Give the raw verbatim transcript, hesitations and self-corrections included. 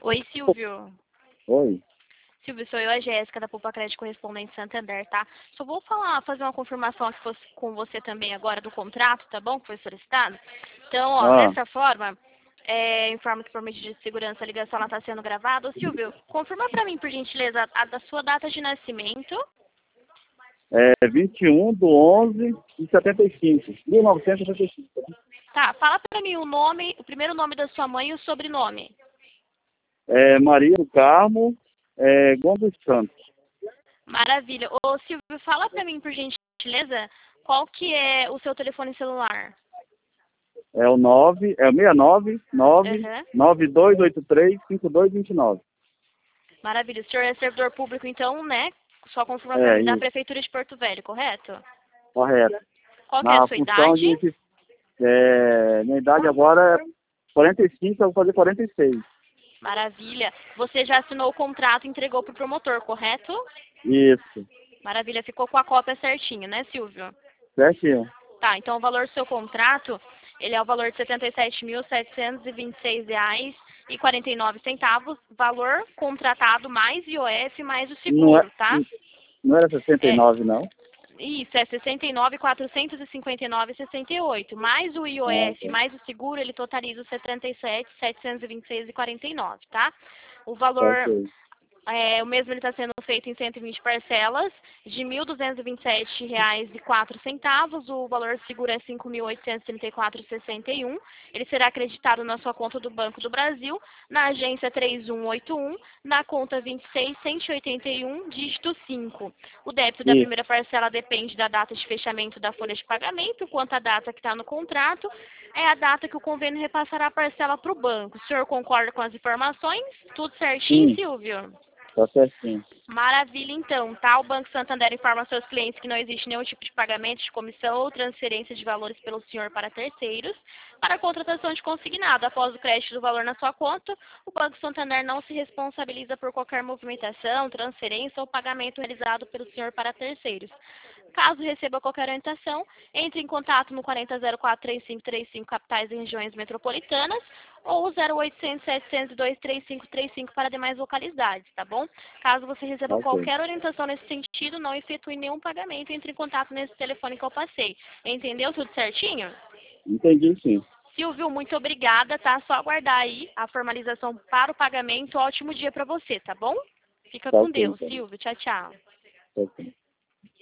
Oi, Silvio. Oi. Silvio, sou eu, a Jéssica, da Poupa Crédito Correspondente Santander, tá? Só vou falar, fazer uma confirmação aqui fosse- com você também agora do contrato, tá bom? Que foi solicitado. Então, ó, Ah, dessa forma, é, informo que por motivo de segurança a ligação está sendo gravada. Ô, Silvio, confirma pra mim, por gentileza, a, a da sua data de nascimento. é vinte e um do onze de setenta e cinco. mil novecentos e setenta e cinco. Tá, fala pra mim o nome, o primeiro nome da sua mãe e o sobrenome. É Maria do Carmo, é, Gomes Santos. Maravilha. Ô, Silvio, fala pra mim, por gentileza, qual que é o seu telefone celular? É o nove, é o seis nove nove Aham. nove dois oito três cinco dois dois nove. Maravilha. O senhor é servidor público, então, né? Só confirma pra É mim da isso, Prefeitura de Porto Velho, correto? correto. Qual que é a Na sua função idade? de. É, minha idade agora é quarenta e cinco, eu vou fazer quarenta e seis. Maravilha. Você já assinou o contrato e entregou pro promotor, correto? Isso, Maravilha. Ficou com a cópia certinho, né, Silvio? certinho. Tá, então o valor do seu contrato, ele é o valor de setenta e sete mil setecentos e vinte e seis reais e quarenta e nove centavos, valor contratado mais I O F mais o Não, é, seguro, tá? não era sessenta e É, nove não? isso, é sessenta e nove mil quatrocentos e cinquenta e nove reais e sessenta e oito. Mais o Ah, I O F, tá. mais o seguro, ele totaliza os setenta e sete mil setecentos e vinte e seis reais e quarenta e nove, tá? O Tá valor, ok. é, o mesmo ele está sendo feito em cento e vinte parcelas de mil duzentos e vinte e sete reais e quatro centavos. O valor seguro é cinco mil oitocentos e trinta e quatro reais e sessenta e um. Ele será acreditado na sua conta do Banco do Brasil, na agência três um oito um, na conta vinte e seis cento e oitenta e um, dígito cinco. O débito da Isso. primeira parcela depende da data de fechamento da folha de pagamento, quanto a data que está no contrato é a data que o convênio repassará a parcela para o banco. O senhor concorda com as informações? Tudo certinho, Sim, Silvio? tá certinho. Maravilha, então, tá? O Banco Santander informa seus clientes que não existe nenhum tipo de pagamento de comissão ou transferência de valores pelo senhor para terceiros. Para a contratação de consignado, após o crédito do valor na sua conta, o Banco Santander não se responsabiliza por qualquer movimentação, transferência ou pagamento realizado pelo senhor para terceiros. Caso receba qualquer orientação, entre em contato no quarenta zero quatro três cinco três cinco capitais e regiões metropolitanas ou zero oitocentos setecentos e dois três cinco três cinco para demais localidades, tá bom? Caso você Tá receba ok. qualquer orientação nesse sentido, não efetue nenhum pagamento, entre em contato nesse telefone que eu passei. Entendeu tudo certinho? Entendi sim. Silvio, muito obrigada, tá? Só aguardar aí a formalização para o pagamento. Ótimo dia para você, tá bom? Fica Tá com ok Deus, então. Silvio. Tchau, tchau. Tá ok.